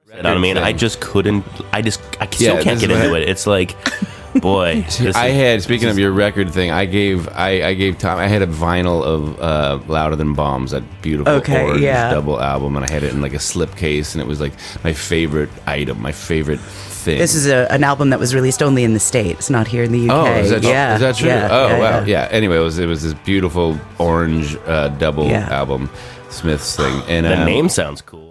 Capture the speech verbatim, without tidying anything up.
You know what I mean? I just couldn't. I just. I still Yeah, can't this get is into what- it. It's like, boy. this I is- had speaking of your record thing, I gave I, I gave Tom I had a vinyl of uh, Louder Than Bombs, that beautiful Okay, orange yeah. double album, and I had it in like a slipcase, and it was like my favorite item, my favorite thing. This is a, an album that was released only in the States, not here in the U K. Oh, is that, yeah, is that true? Yeah, oh, yeah, wow. yeah. Yeah. Anyway, it was it was this beautiful orange uh, double Yeah. album, Smith's thing, and the um, name sounds cool.